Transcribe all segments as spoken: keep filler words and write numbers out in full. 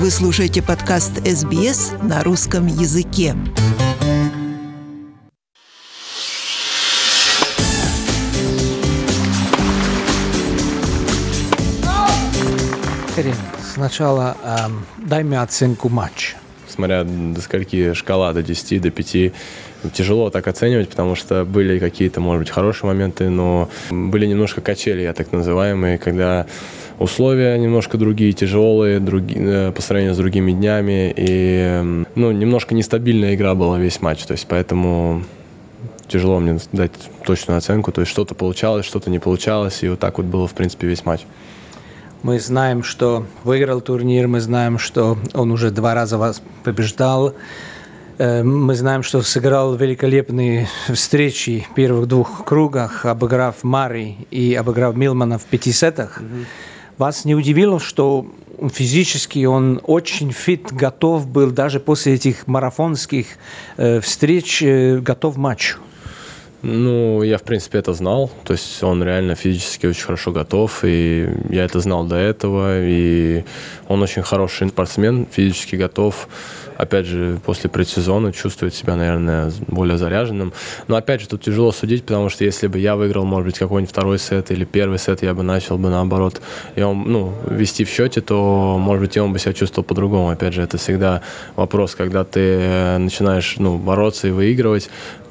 Вы слушаете подкаст эс би эс на русском языке. Сначала э, дай мне оценку матча. Смотря до скольки шкала, до десяти, до пяти, тяжело так оценивать, потому что были какие-то, может быть, хорошие моменты, но были немножко качели, я так называемые, когда условия немножко другие, тяжелые, другие, по сравнению с другими днями, и ну, немножко нестабильная игра была весь матч, то есть поэтому тяжело мне дать точную оценку, то есть что-то получалось, что-то не получалось, и вот так вот было, в принципе, весь матч. Мы знаем, что выиграл турнир, мы знаем, что он уже два раза вас побеждал. Мы знаем, что сыграл великолепные встречи в первых двух кругах, обыграв Мари и обыграв Милмана в пяти сетах. Mm-hmm. Вас не удивило, что физически он очень фит, готов был даже после этих марафонских встреч, готов к матчу? Ну, я, в принципе, это знал, то есть он реально физически очень хорошо готов, и я это знал до этого, и он очень хороший спортсмен, физически готов. Опять же, после предсезона чувствует себя, наверное, более заряженным. Но, опять же, тут тяжело судить, потому что если бы я выиграл, может быть, какой-нибудь второй сет или первый сет, я бы начал бы, наоборот, и он, ну, вести в счете, то, может быть, и он бы себя чувствовал по-другому. Опять же, это всегда вопрос, когда ты начинаешь, ну, бороться и выигрывать,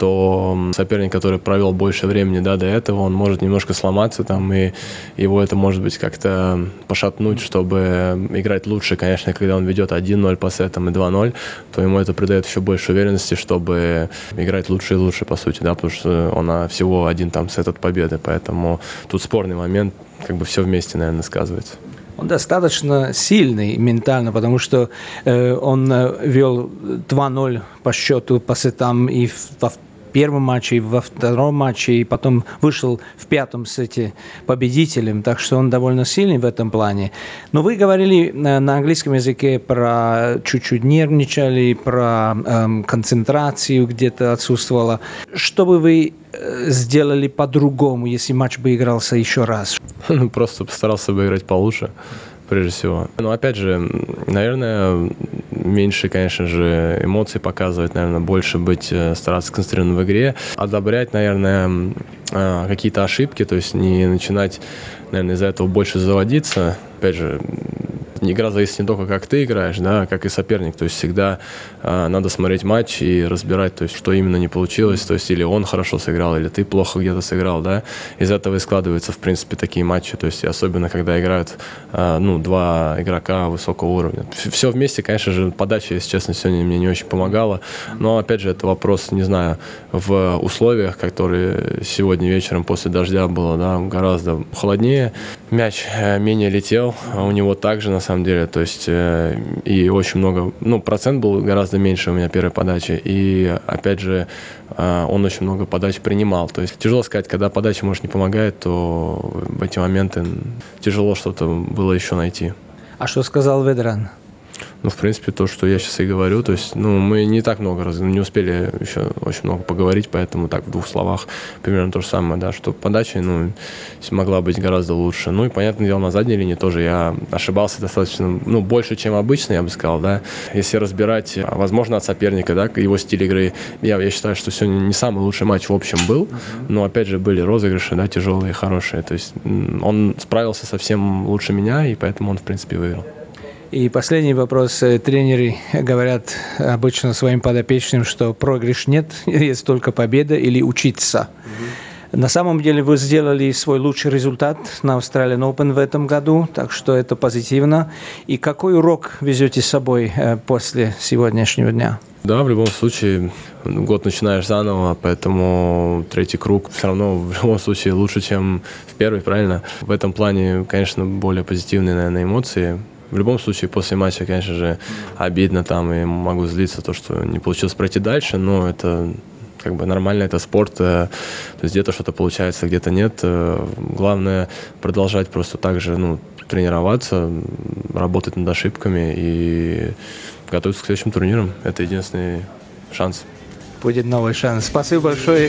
то соперник, который провел больше времени, да, до этого, он может немножко сломаться там, и его это, может быть, как-то пошатнуть, чтобы играть лучше. Конечно, когда он ведет один ноль по сетам и два ноль, то ему это придает еще больше уверенности, чтобы играть лучше и лучше, по сути, да, потому что он всего один там сет от победы, поэтому тут спорный момент, как бы все вместе, наверное, сказывается. Он достаточно сильный ментально, потому что э, он вел два ноль по счету по сетам и во первом матче, и во втором матче, и потом вышел в пятом сете победителем, так что он довольно сильный в этом плане. Но вы говорили на английском языке про чуть-чуть нервничали, про эм, концентрацию где-то отсутствовала. Что бы вы сделали по-другому, если матч бы игрался еще раз? Ну, просто постарался бы играть получше, прежде всего. Но, опять же, наверное, меньше, конечно же, эмоций показывать, наверное, больше быть, стараться концентрироваться в игре, одобрять, наверное, какие-то ошибки, то есть не начинать, наверное, из-за этого больше заводиться. Опять же, игра зависит не только, как ты играешь, да, как и соперник. То есть всегда э, надо смотреть матч и разбирать, то есть, что именно не получилось. То есть или он хорошо сыграл, или ты плохо где-то сыграл, да. Из этого и складываются, в принципе, такие матчи. То есть особенно, когда играют э, ну, два игрока высокого уровня. Все вместе, конечно же, подача, если честно, сегодня мне не очень помогала. Но, опять же, это вопрос, не знаю, в условиях, которые сегодня вечером после дождя было, да, гораздо холоднее. Мяч э, менее летел, а у него также, на самом деле, то есть э, и очень много, ну, процент был гораздо меньше у меня первой подачи, и, опять же, э, он очень много подач принимал, то есть тяжело сказать, когда подача, может, не помогает, то в эти моменты тяжело что-то было еще найти. А что сказал Ведран? Ну, в принципе, то, что я сейчас и говорю, то есть, ну, мы не так много раз, не успели еще очень много поговорить, поэтому так в двух словах примерно то же самое, да, что подача, ну, могла быть гораздо лучше. Ну, и, понятное дело, на задней линии тоже я ошибался достаточно, ну, больше, чем обычно, я бы сказал, да. Если разбирать, возможно, от соперника, да, его стиль игры, я, я считаю, что сегодня не самый лучший матч в общем был, но, опять же, были розыгрыши, да, тяжелые, хорошие, то есть он справился совсем лучше меня, и поэтому он, в принципе, выиграл. И последний вопрос. Тренеры говорят обычно своим подопечным, что проигрыш нет, есть только победа или учиться. Mm-hmm. На самом деле вы сделали свой лучший результат на Australian Open в этом году, так что это позитивно. И какой урок везете с собой после сегодняшнего дня? Да, в любом случае, год начинаешь заново, поэтому третий круг все равно в любом случае лучше, чем в первый, правильно? В этом плане, конечно, более позитивные, наверное, эмоции. В любом случае, после матча, конечно же, обидно там и могу злиться, то, что не получилось пройти дальше, но это как бы нормально, это спорт, то есть где-то что-то получается, где-то нет. Главное продолжать просто так же, ну, тренироваться, работать над ошибками и готовиться к следующим турнирам. Это единственный шанс. Будет новый шанс. Спасибо большое.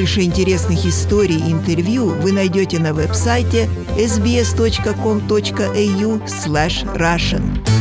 Больше интересных историй и интервью вы найдете на веб-сайте эс би эс точка ком точка эй ю слэш Russian.